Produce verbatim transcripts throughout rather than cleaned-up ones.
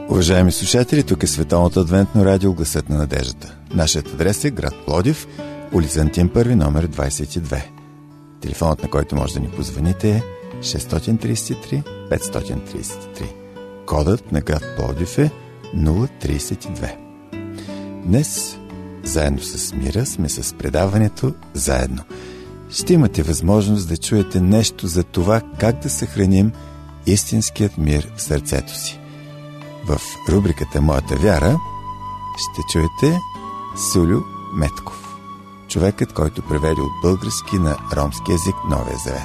Уважаеми слушатели, тук е Световното адвентно радио Гласът на надеждата. Нашият адрес е град Пловдив, улица Антим първи, номер двадесет и две. Телефонът, на който може да ни позвоните, е шест три три пет три три. Кодът на град Пловдив е нула тридесет и две. Днес, заедно с Мира, сме с предаването Заедно. Ще имате възможност да чуете нещо за това как да съхраним истинският мир в сърцето си. В рубриката Моята вяра ще чуете Сулю Метков, човекът, който преведе от български на ромски език Новия завет.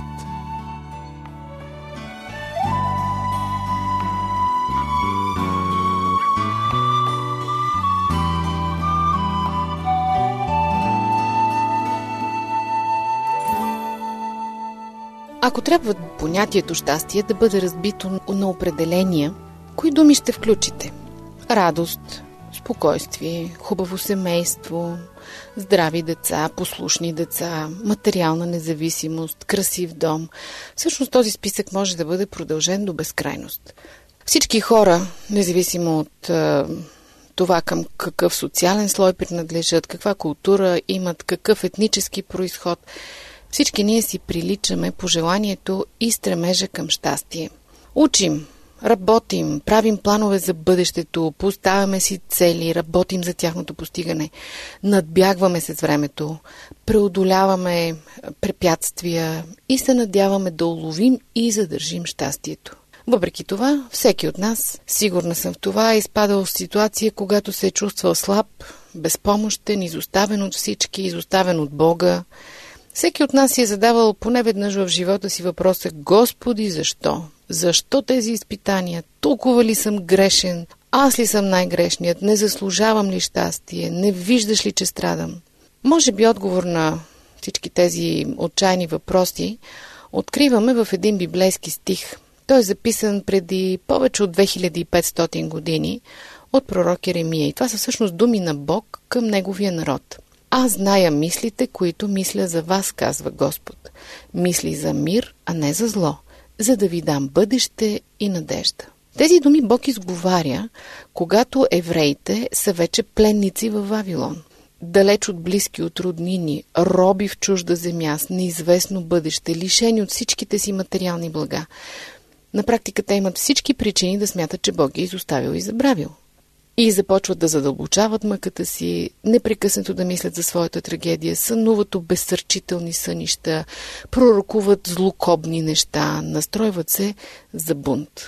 Ако трябва понятието щастие да бъде разбито на определения, кои думи ще включите? Радост, спокойствие, хубаво семейство, здрави деца, послушни деца, материална независимост, красив дом. Всъщност този списък може да бъде продължен до безкрайност. Всички хора, независимо от е, това към какъв социален слой принадлежат, каква култура имат, какъв етнически произход, всички ние си приличаме по желанието и стремежа към щастие. Учим, работим, правим планове за бъдещето, поставяме си цели, работим за тяхното постигане, надбягваме се с времето, преодоляваме препятствия и се надяваме да уловим и задържим щастието. Въпреки това, всеки от нас, сигурна съм в това, е изпадал в ситуация, когато се е чувствал слаб, безпомощен, изоставен от всички, изоставен от Бога. Всеки от нас си е задавал поне веднъж в живота си въпроса: Господи, защо? Защо тези изпитания? Толкова ли съм грешен? Аз ли съм най-грешният? Не заслужавам ли щастие? Не виждаш ли, че страдам? Може би отговор на всички тези отчаяни въпроси откриваме в един библейски стих. Той е записан преди повече от две хиляди и петстотин години от пророк Еремия. И това са всъщност думи на Бог към неговия народ. Аз зная мислите, които мисля за вас, казва Господ. Мисли за мир, а не за зло, за да ви дам бъдеще и надежда. Тези думи Бог изговаря, когато евреите са вече пленници във Вавилон. Далеч от близки, от роднини, роби в чужда земя, с неизвестно бъдеще, лишени от всичките си материални блага. На практика те имат всички причини да смятат, че Бог ги е изоставил и забравил. И започват да задълбочават мъката си, непрекъснато да мислят за своята трагедия, сънуват обезсърчителни сънища, пророкуват злокобни неща, настройват се за бунт.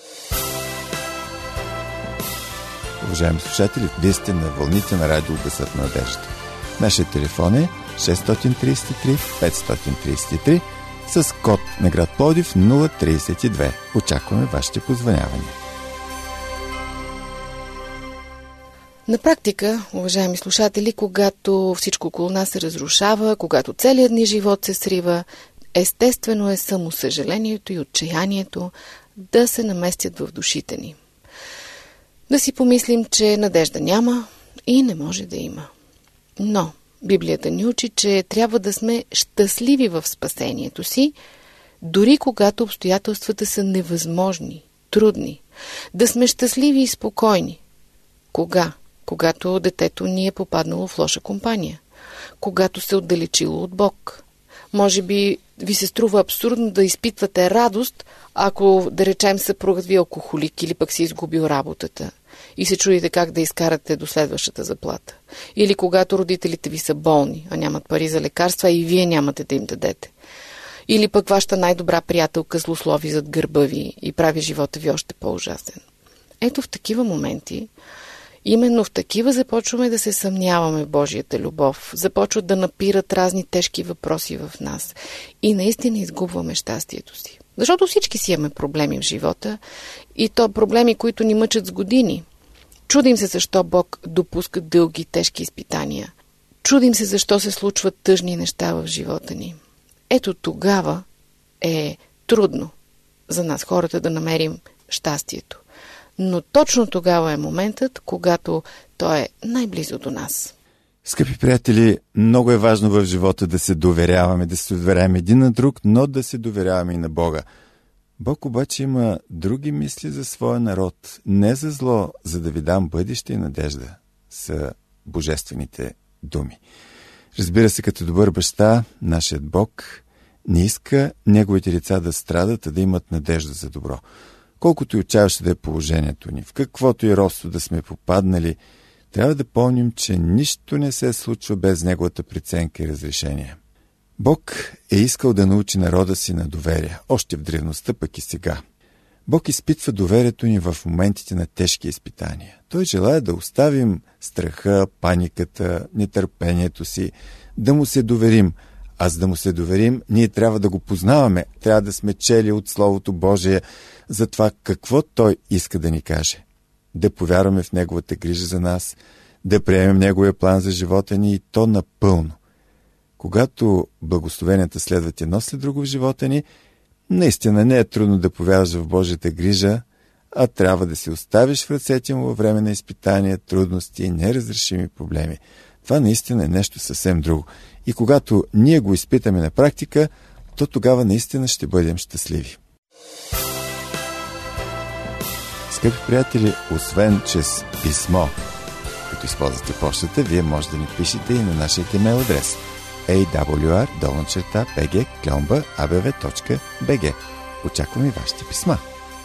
Уважаеми слушатели, вие сте на вълните на радио Гласът на надеждата. Нашият телефон е шест три три пет три три с код на град Пловдив нула тридесет и две. Очакваме вашите позвънявания. На практика, уважаеми слушатели, когато всичко около нас се разрушава, когато целият ни живот се срива, естествено е само съжалението и отчаянието да се наместят в душите ни. Да си помислим, че надежда няма и не може да има. Но Библията ни учи, че трябва да сме щастливи в спасението си, дори когато обстоятелствата са невъзможни, трудни. Да сме щастливи и спокойни. Кога? Когато детето ни е попаднало в лоша компания, когато се отдалечило от Бог. Може би ви се струва абсурдно да изпитвате радост, ако, да речем, съпругът ви е алкохолик или пък си изгубил работата и се чудите как да изкарате до следващата заплата. Или когато родителите ви са болни, а нямат пари за лекарства, а и вие нямате да им дадете. Или пък вашата най-добра приятелка злослови зад гърба ви и прави живота ви още по-ужасен. Ето в такива моменти, именно в такива започваме да се съмняваме в Божията любов, започват да напират разни тежки въпроси в нас и наистина изгубваме щастието си. Защото всички си имаме проблеми в живота и то проблеми, които ни мъчат с години. Чудим се защо Бог допуска дълги, тежки изпитания. Чудим се защо се случват тъжни неща в живота ни. Ето тогава е трудно за нас хората да намерим щастието. Но точно тогава е моментът, когато той е най-близо до нас. Скъпи приятели, много е важно в живота да се доверяваме, да се доверяваме един на друг, но да се доверяваме и на Бога. Бог обаче има други мисли за своя народ. Не за зло, за да ви дам бъдеще и надежда, са божествените думи. Разбира се, като добър баща, нашият Бог не иска неговите деца да страдат, а да имат надежда за добро. Колкото и отчаяващо да е положението ни, в каквото и родство да сме попаднали, трябва да помним, че нищо не се случва без неговата преценка и разрешение. Бог е искал да научи народа си на доверие, още в древността, пък и сега. Бог изпитва доверието ни в моментите на тежки изпитания. Той желая да оставим страха, паниката, нетърпението си, да му се доверим. А за да му се доверим, ние трябва да го познаваме, трябва да сме чели от Словото Божие за това какво Той иска да ни каже. Да повярваме в Неговата грижа за нас, да приемем Неговия план за живота ни и то напълно. Когато благословенията следват едно след друго в живота ни, наистина не е трудно да повярваш в Божията грижа, а трябва да се оставиш в ръцете му във време на изпитания, трудности и неразрешими проблеми. Това наистина е нещо съвсем друго. И когато ние го изпитаме на практика, то тогава наистина ще бъдем щастливи. Скъпи приятели, освен чрез писмо, като използвате почтата, вие може да ни пишете и на нашия имейл адрес ей дабъл ю ар долна черта би джи кломба а бе ве точка би джи. Очакваме вашите писма.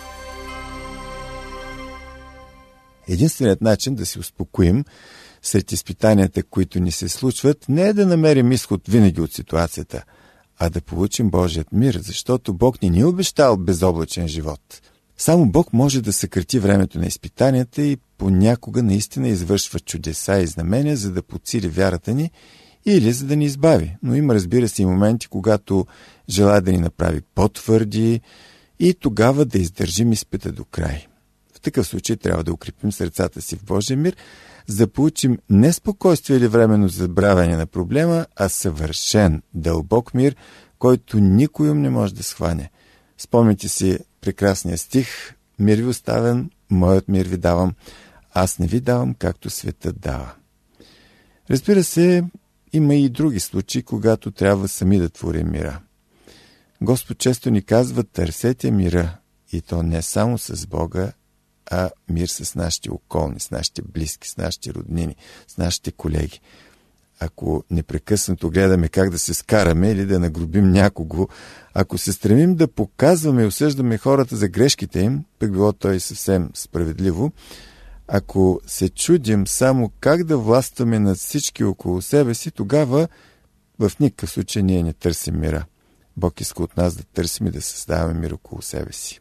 Единственият начин да се успокоим сред изпитанията, които ни се случват, не е да намерим изход винаги от ситуацията, а да получим Божият мир, защото Бог ни ни е обещал безоблачен живот. Само Бог може да съкрати времето на изпитанията и понякога наистина извършва чудеса и знамения, за да подсили вярата ни или за да ни избави. Но има, разбира се, и моменти, когато желая да ни направи по-твърди и тогава да издържим изпита до край. В такъв случай трябва да укрепим сърцата си в Божия мир, за да получим не спокойствие или временно забравяне на проблема, а съвършен, дълбок мир, който никой ум не може да схване. Спомните си прекрасния стих: мир ви оставям, моят мир ви давам, аз не ви давам, както светът дава. Разбира се, има и други случаи, когато трябва сами да творим мира. Господ често ни казва: търсете мира, и то не само с Бога, а мир с нашите околни, с нашите близки, с нашите роднини, с нашите колеги. Ако непрекъснато гледаме как да се скараме или да нагрубим някого, ако се стремим да показваме и осъждаме хората за грешките им, пък било то и съвсем справедливо, ако се чудим само как да властваме над всички около себе си, тогава в никакъв случай ние не търсим мира. Бог иска от нас да търсим и да създаваме мир около себе си.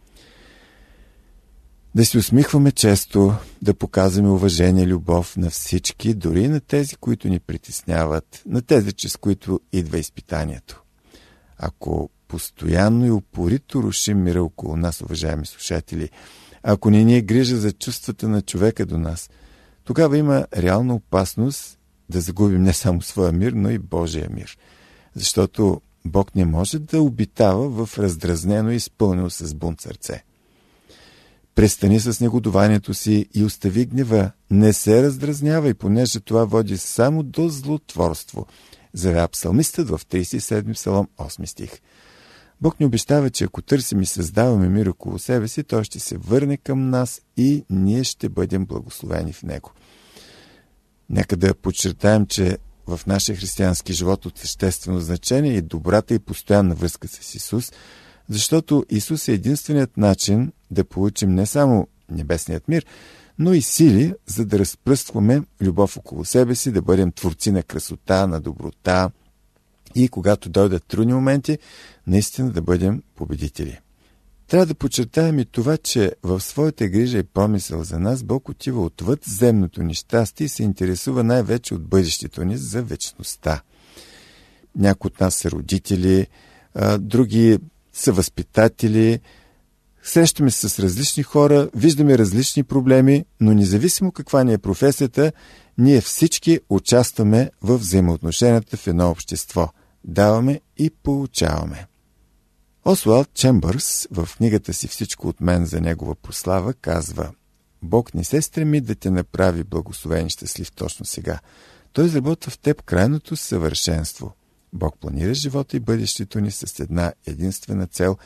Да се усмихваме често, да показваме уважение и любов на всички, дори на тези, които ни притесняват, на тези, чрез които идва изпитанието. Ако постоянно и упорито рушим мира около нас, уважаеми слушатели, ако не ни е грижа за чувствата на човека до нас, тогава има реална опасност да загубим не само своя мир, но и Божия мир. Защото Бог не може да обитава в раздразнено и изпълнено с бунт сърце. Престани с негодованието си и остави гнева. Не се раздразнявай, понеже това води само до злотворство, заявява псалмистът в тридесет и седми псалом, осми стих. Бог ни обещава, че ако търсим и създаваме мир около себе си, Той ще се върне към нас и ние ще бъдем благословени в Него. Нека да подчертаем, че в нашия християнски живот от съществено значение е добрата и постоянна връзка с Исус, защото Исус е единственият начин да получим не само небесният мир, но и сили, за да разпръскваме любов около себе си, да бъдем творци на красота, на доброта и когато дойдат трудни моменти, наистина да бъдем победители. Трябва да подчертаем и това, че в своята грижа и помисъл за нас Бог отива отвъд земното ни щастие и се интересува най-вече от бъдещето ни за вечността. Някои от нас са родители, други са възпитатели, срещаме се с различни хора, виждаме различни проблеми, но независимо каква ни е професията, ние всички участваме в взаимоотношенията в едно общество. Даваме и получаваме. Осуалд Чембърс в книгата си "Всичко от мен за негова прослава" казва: Бог не се стреми да те направи благословен и щастлив точно сега. Той изработва в теб крайното съвършенство. Бог планира живота и бъдещето ни с една единствена цел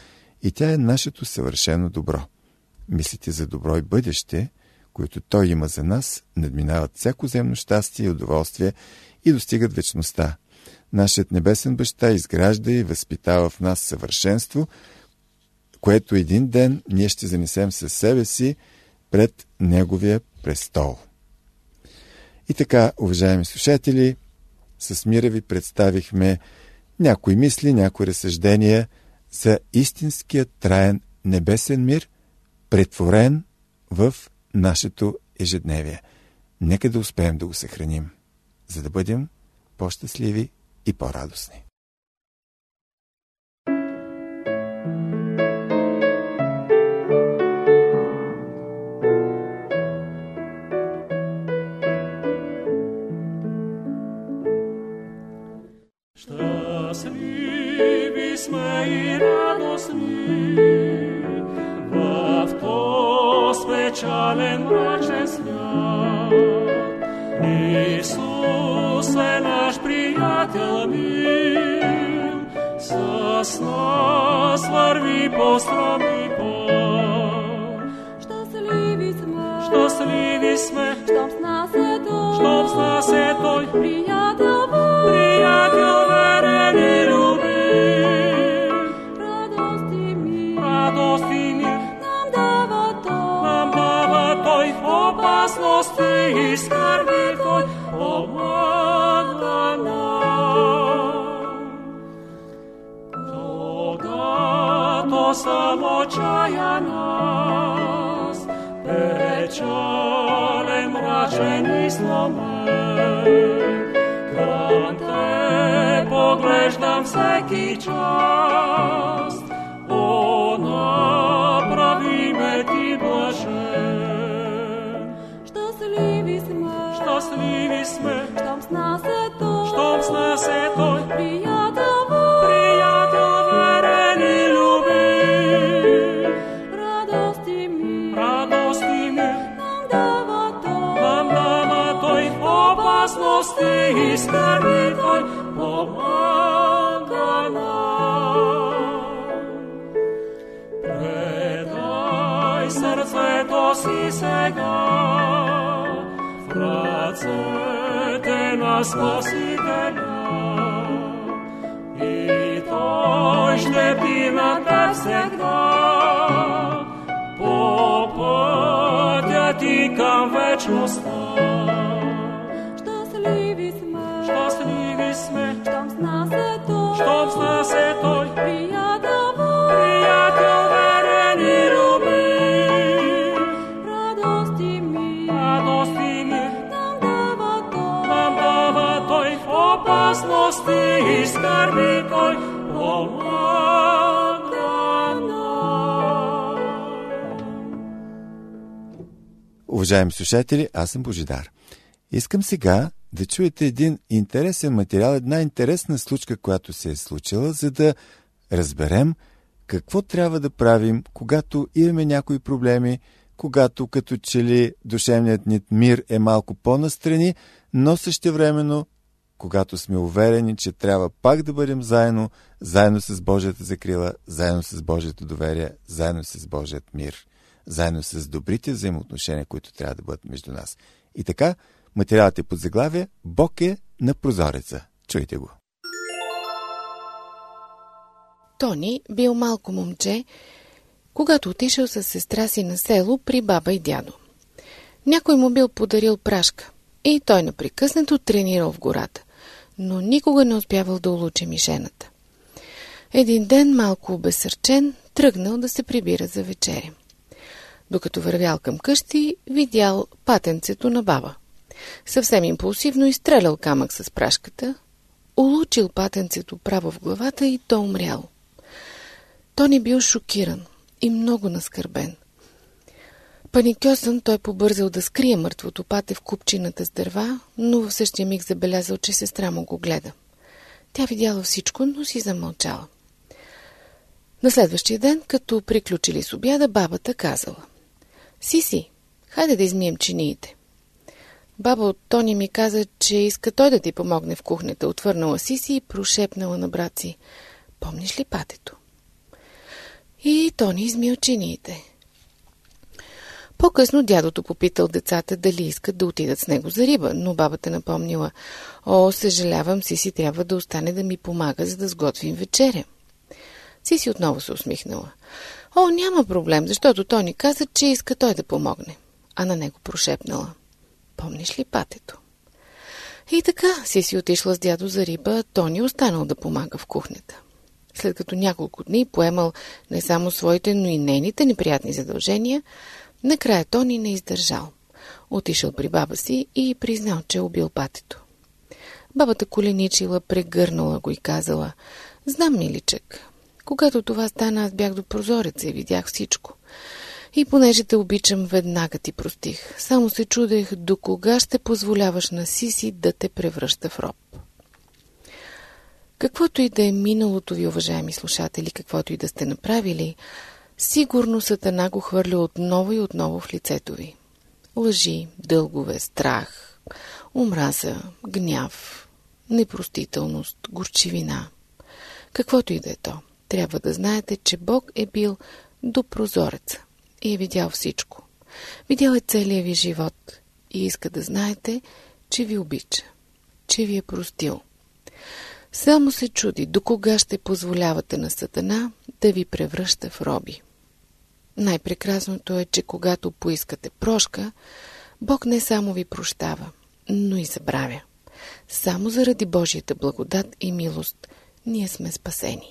и тя е нашето съвършено добро. Мислите за добро и бъдеще, които Той има за нас, надминават всяко земно щастие и удоволствие и достигат вечността. Нашият небесен баща изгражда и възпитава в нас съвършенство, което един ден ние ще занесем със себе си пред Неговия престол. И така, уважаеми слушатели, с мира ви представихме някои мисли, някои разсъждения за истинския траен небесен мир, претворен в нашето ежедневие. Нека да успеем да го съхраним, за да бъдем по-щастливи и по-радостни. Щастливи сме и радостни в този печален мрачен свят. Исус е наш приятел мил, с нас върви по стръмни път. Щастливи сме, щастливи сме, щом с нас е Той, щом с нас е Той, приятел приятел верен и любим. радост и мир, Радост и мир нам дава Той, нам дава Той, в опасности и скърби Той помага нам. Когато съм отчаян аз, печален, мрачен и сломен, към Те поглеждам всеки час, о, направи ме Ти блажен. щастливи сме, Щастливи сме, щом с нас е Той, щом с нас е Той, приятел приятел верен и любим. радост и мир, Радост и мир нам дава Той, нам дава Той, в опасности и скърби Той помага нам. Предай сърцето си сега в ръцете на Спасителя, и Той ще бди на теб всегда по пътя ти към вечността. щастливи сме, Щастливи сме, щом с нас е Той, щом с нас е Той, приятел приятел верен и любим. радост и мир, Радост и мир нам дава Той, нам дава Той, в опасности и скърби Той помага нам. Уважаеми слушатели, аз съм Божидар. Искам сега да чуете един интересен материал, една интересна случка, която се е случила, за да разберем какво трябва да правим, когато имаме някои проблеми, когато като че ли душевният ни мир е малко по-настрани, но същевременно, когато сме уверени, че трябва пак да бъдем заедно, заедно с Божията закрила, заедно с Божието доверие, заедно с Божият мир, заедно с добрите взаимоотношения, които трябва да бъдат между нас. И така, материалът е под заглавие «Бог е на прозореца». Чуйте го. Тони бил малко момче, когато отишъл с сестра си на село при баба и дядо. Някой му бил подарил прашка и той непрекъснато тренирал в гората, но никога не успявал да улучи мишената. Един ден, малко обезсърчен, тръгнал да се прибира за вечеря. Докато вървял към къщи, видял патенцето на баба. Съвсем импулсивно изстрелял камък с прашката, улучил патенцето право в главата и то умряло. Тони бил шокиран и много наскърбен. Паникьосан, той побързал да скрие мъртвото пате в купчината с дърва, но в същия миг забелязал, че сестра му го гледа. Тя видяла всичко, но си замълчала. На следващия ден, като приключили с обяда, бабата казала: «Сиси, хайде да измием чиниите». Баба от Тони ми каза, че иска той да ти помогне в кухнята, отвърнала Сиси и прошепнала на брат си: «Помниш ли патето?» И Тони измил чиниите. По-късно дядото попитал децата дали искат да отидат с него за риба, но бабата напомнила: «О, съжалявам, Сиси трябва да остане да ми помага, за да сготвим вечеря». Сиси отново се усмихнала. «О, няма проблем, защото Тони каза, че иска той да помогне». А на него прошепнала: «Помниш ли патето?» И така Сиси отишла с дядо за риба, Тони останал да помага в кухнята. След като няколко дни поемал не само своите, но и нейните неприятни задължения, накрая Тони не издържал. Отишъл при баба си и признал, че е убил патето. Бабата коленичила, прегърнала го и казала: «Знам, миличък, когато това стана, аз бях до прозореца и видях всичко. И понеже те обичам, веднага ти простих. Само се чудех до кога ще позволяваш на Сиси да те превръща в роб». Каквото и да е миналото ви, уважаеми слушатели, каквото и да сте направили, сигурно Сатана го хвърля отново и отново в лицето ви. Лъжи, дългове, страх, омраза, гняв, непростителност, горчивина. Каквото и да е то, трябва да знаете, че Бог е бил до прозореца и е видял всичко. Видял е целия ви живот и иска да знаете, че ви обича, че ви е простил. Само се чуди до кога ще позволявате на Сатана да ви превръща в роби. Най-прекрасното е, че когато поискате прошка, Бог не само ви прощава, но и забравя. Само заради Божията благодат и милост ние сме спасени.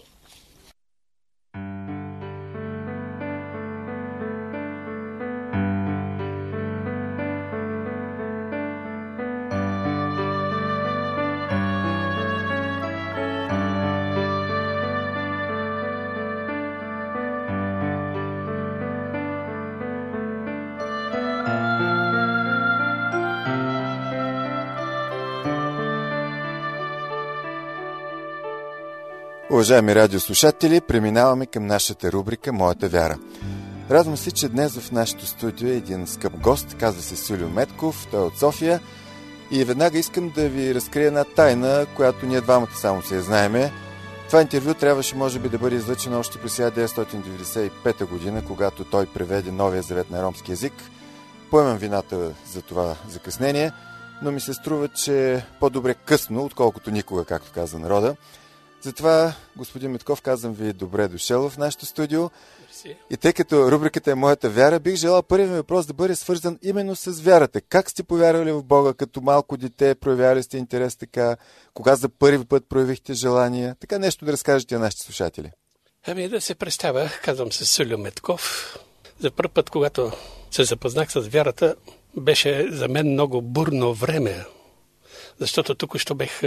Уважаеми радиослушатели, преминаваме към нашата рубрика «Моята вяра». Радвам се, че днес в нашото студио е един скъп гост, казва се Сулю Метков, той е от София. И веднага искам да ви разкрия една тайна, която ние двамата само се я знаеме. Това интервю трябваше, може би, да бъде излъчено още през хиляда деветстотин деветдесет и пета година, когато той преведе Новия завет на ромски език. Поемам вината за това закъснение, но ми се струва, че по-добре късно, отколкото никога, както каза народа. Затова, господин Метков, казвам ви добре дошъл в нашото студио. Мерси. И тъй като рубриката е «Моята вяра», бих желал първият ми въпрос да бъде свързан именно с вярата. Как сте повярвали в Бога като малко дете? Проявявали сте интерес така? Кога за първи път проявихте желание? Така нещо да разкажете на нашите слушатели. Ами да се представя, казвам се Сулю Метков. За първ път, когато се запознах с вярата, беше за мен много бурно време, защото тук що бех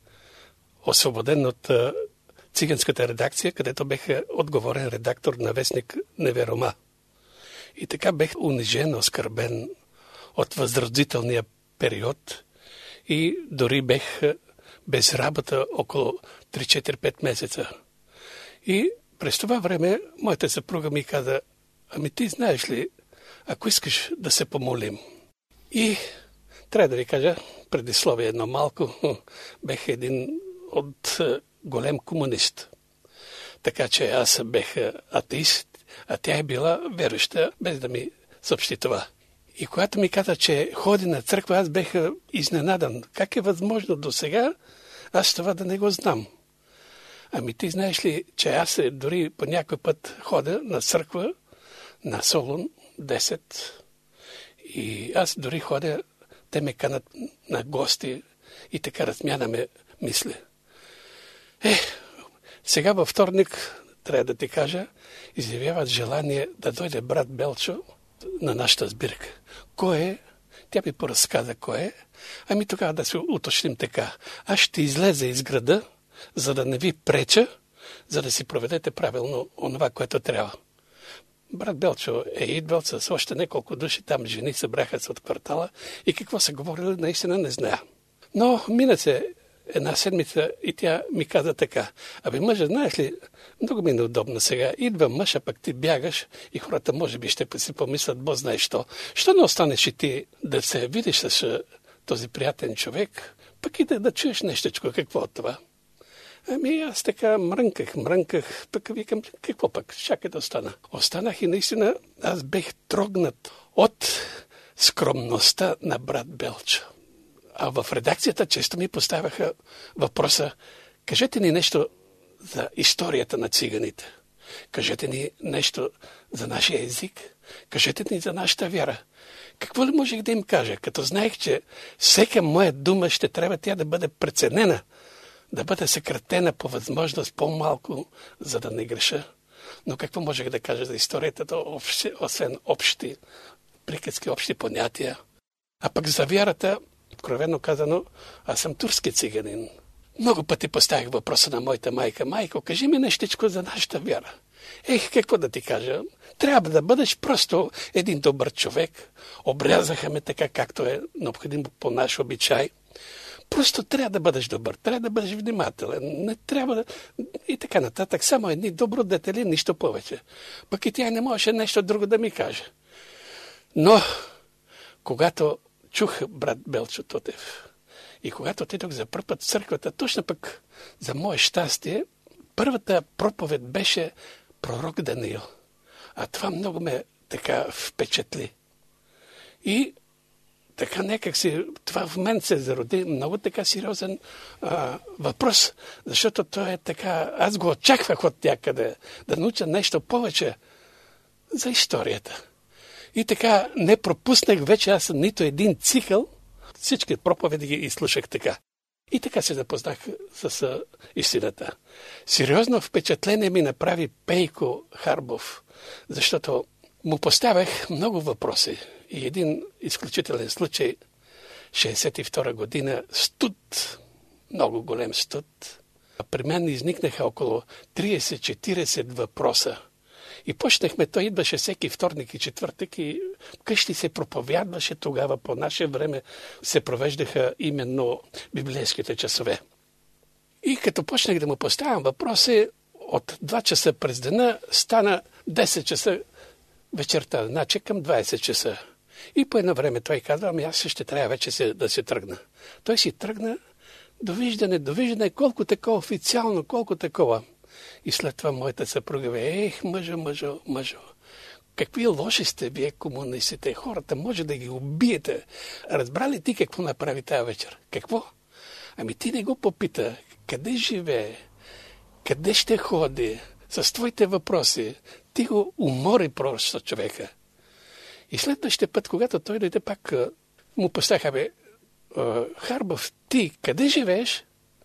освободен от циганската редакция, където бех отговорен редактор на вестник Неверома. И така бех унижен, оскърбен от възродителния период и дори бех без работа около три-четири-пет месеца. И през това време моята съпруга ми каза: «Ами ти знаеш ли, ако искаш да се помолим». И трябва да ви кажа, предисловие едно малко, бех един от голем комунист. Така че аз бех атеист, а тя е била верующа, без да ми съобщи това. И когато ми каза, че ходи на църква, аз бех изненадан. Как е възможно до сега аз това да не го знам? Ами ти знаеш ли, че аз дори по някой път ходя на църква на Солун десет и аз дори ходя, те ме канат на гости и така размянаме мисли. Е, сега във вторник, трябва да ти кажа, изявяват желание да дойде брат Белчо на нашата сбирка. Кой е? Тя ми поразказа кой е. Ами тогава да се уточним така. Аз ще излеза из града, за да не ви преча, за да си проведете правилно онова, което трябва. Брат Белчо е идвал с още няколко души, там жени събраха се от квартала и какво са говорили, наистина не зная. Но мина се една седмица и тя ми каза така: «Абе мъжа, знаеш ли, много ми е неудобно сега. Идва мъж, а пък ти бягаш и хората може би ще си помислят, бо знаеш що. Що не останеш и ти да се видиш с този приятен човек, пък и да, да чуеш нещичко, какво от това?» Ами аз така мрънках, мрънках, пък викам, какво пък, чакай да остана. Останах и наистина аз бех трогнат от скромността на брат Белчо. А в редакцията често ми поставяха въпроса, кажете ни нещо за историята на циганите. Кажете ни нещо за нашия език. Кажете ни за нашата вяра. Какво ли можех да им кажа, като знаех, че всека моя дума ще трябва тя да бъде преценена, да бъде съкратена по възможност по-малко, за да не греша. Но какво можех да кажа за историята, освен общи приказки, общи понятия. А пък за вярата, откровено казано, аз съм турски циганин. Много пъти поставих въпроса на моята майка. Майко, кажи ми нещичко за нашата вяра. Ех, какво да ти кажа? Трябва да бъдеш просто един добър човек. Обрязаха ме така, както е необходимо по наш обичай. Просто трябва да бъдеш добър, трябва да бъдеш внимателен. Не трябва да... И така нататък. Само едни добродетели, нищо повече. Пък и тя не можеше нещо друго да ми каже. Но, когато чух брат Белчо Тотев и когато отидох за първ път в църквата, точно пък за мое щастие, първата проповед беше пророк Даниил. А това много ме така впечатли. И така някак си, това в мен се зароди много така сериозен а, въпрос, защото той е така, аз го очаквах от някъде, да науча нещо повече за историята. И така не пропуснах вече, аз съм нито един цикъл, всички проповеди ги изслушах така. И така се запознах с а, истината. Сериозно впечатление ми направи Пейко Харбов, защото му поставях много въпроси. И един изключителен случай, шейсет и втора година, студ, много голем студ. При мен изникнаха около трийсет-четирийсет въпроса. И почнахме, той идваше всеки вторник и четвъртък и къщи се проповядваше тогава, по наше време се провеждаха именно библейските часове. И като почнах да му поставям въпроси, от два часа през дена стана десет часа вечерта, значи към двайсет часа. И по едно време той казва, ами аз ще трябва вече се, да се тръгна. Той си тръгна, довиждане, довиждане, колко такова официално, колко такова. И след това моята съпруга бе, ех, мъжо, мъжо, мъжо, какви лоши сте вие комунистите, хората може да ги убиете. Разбрали ти какво направи тази вечер? Какво? Ами ти не го попита, къде живее, къде ще ходи, с твоите въпроси. Ти го умори просто човека. И следващия път, когато той дойде пак, му поставиха, бе, Харбов, ти къде живееш?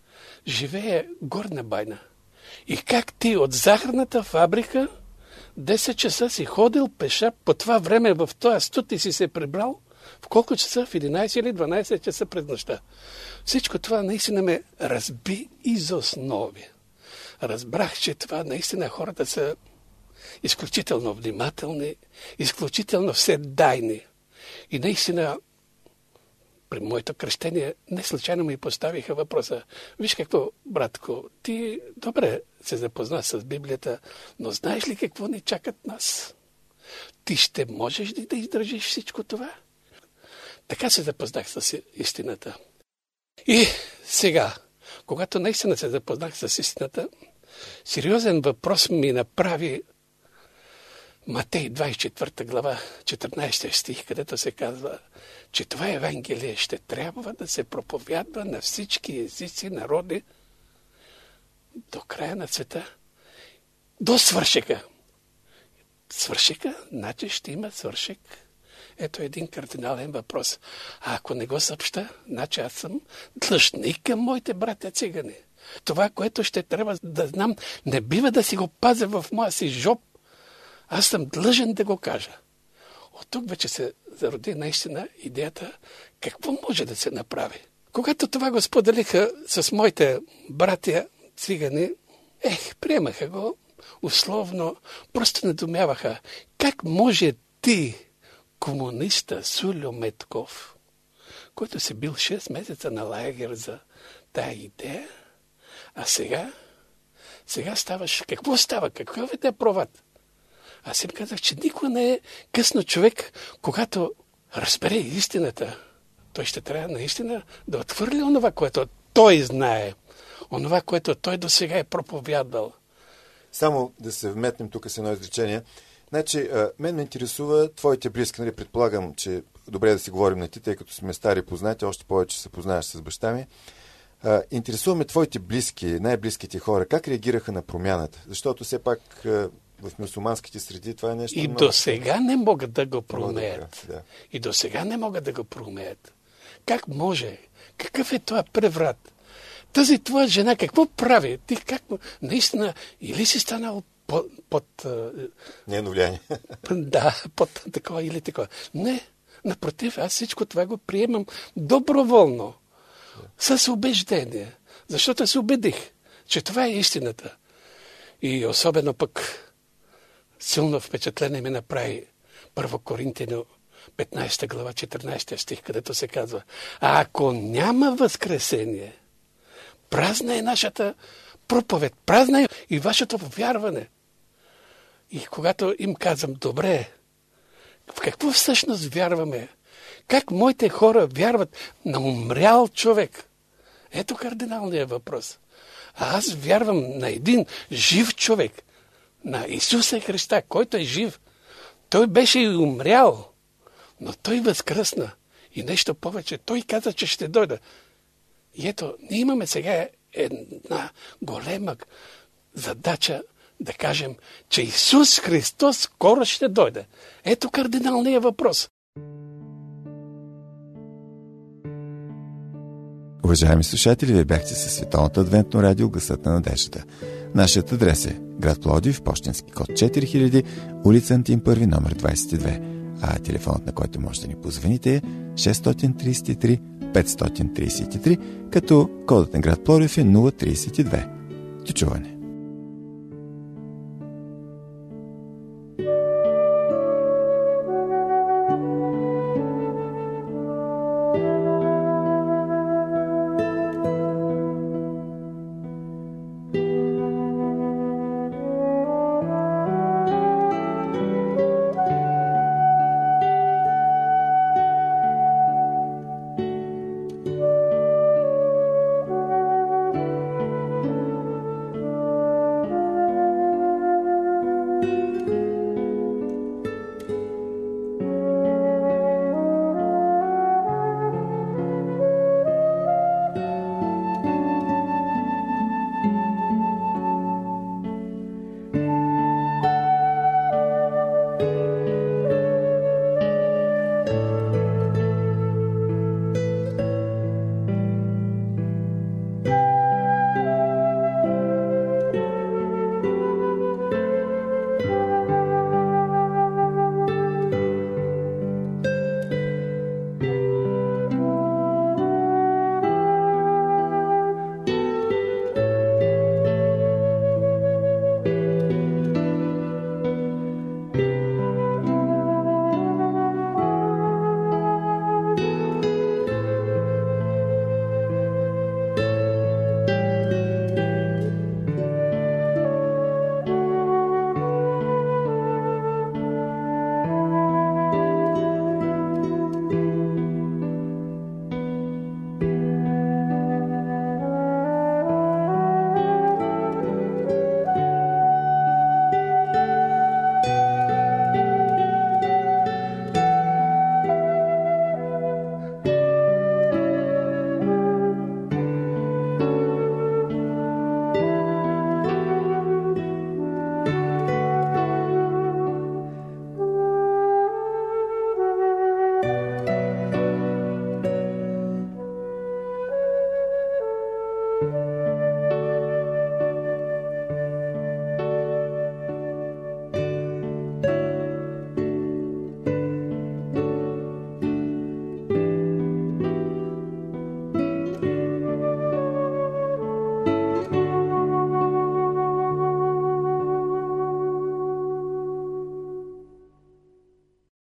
Живее Горна Байна. И как ти от захарната фабрика десет часа си ходил пеша, по това време в този студ ти си се прибрал? В колко часа? В единайсет или дванайсет часа през нощта. Всичко това наистина ме разби из основи. Разбрах, че това наистина хората са изключително внимателни, изключително вседайни. И наистина, при моето кръщение, не случайно ми поставиха въпроса. Виж какво, братко, ти добре се запозна с Библията, но знаеш ли какво ни чакат нас? Ти ще можеш ли да издържиш всичко това? Така се запознах с истината. И сега, когато наистина се запознах с истината, сериозен въпрос ми направи Матей двайсет и четвърта глава, четиринайсети стих, където се казва, че това Евангелие ще трябва да се проповядва на всички езици, народи до края на света. До свършека. Свършека, значи ще има свършек. Ето един кардинален въпрос. А ако не го съобща, значи аз съм длъжник към моите братя цигани. Това, което ще трябва да знам, не бива да си го пазя в моя си жоп. Аз съм длъжен да го кажа. От тук вече се зароди наистина идеята какво може да се направи. Когато това го споделиха с моите братя цигани, ех, приемаха го условно, просто недоумяваха. Как може ти, комуниста Сульо Метков, който си бил шест месеца на лагер за тая идея, а сега, сега ставаш, какво става, какво е те проват? Аз им казах, че никога не е късно човек, когато разбере истината. Той ще трябва наистина да отхвърли онова, което той знае. онова, което той до сега е проповядвал. Само да се вметнем тук с едно изречение. Значи, мен ме интересува твоите близки. Нали, предполагам, че добре да си говорим на ти, тъй като сме стари познати, още повече се познаваш с баща ми. А, интересуваме твоите близки, най-близките хора. Как реагираха на промяната? Защото все пак а, в мюсюлманските среди това е нещо И много... до сега не могат да го проумеят. Да. И до сега не могат да го проумеят. Как може? Какъв е това преврат? Тази твоя жена какво прави? Ти как... Наистина, или си станал под... под Нейно влияние. Да, под такова или такова. Не, напротив, аз всичко това го приемам доброволно. С убеждение. Защото се убедих, че това е истината. И особено пък силно впечатление ми направи Първо Коринтяно петнайсета глава, четиринайсети стих, където се казва: а ако няма възкресение, празна е нашата проповед, празна е и вашето вярване. И когато им казвам: добре, в какво всъщност вярваме? Как моите хора вярват на умрял човек? Ето кардиналният въпрос. А аз вярвам на един жив човек, на Исуса Христа, който е жив. Той беше и умрял, но той възкръсна. И нещо повече, той каза, че ще дойде. И ето, ние имаме сега една голема задача да кажем, че Исус Христос скоро ще дойде. Ето кардиналният въпрос. Уважаеми слушатели, вие бяхте със Световното адвентно радио Гласът на надеждата. Нашият адрес е град Пловдив, пощенски код четири хиляди, улица Антим първи, номер двайсет и две, а телефонът, на който може да ни позвоните, е шест тридесет и три петстотин тридесет и три, като кодът на град Пловдив е нула тридесет и две. До чуване!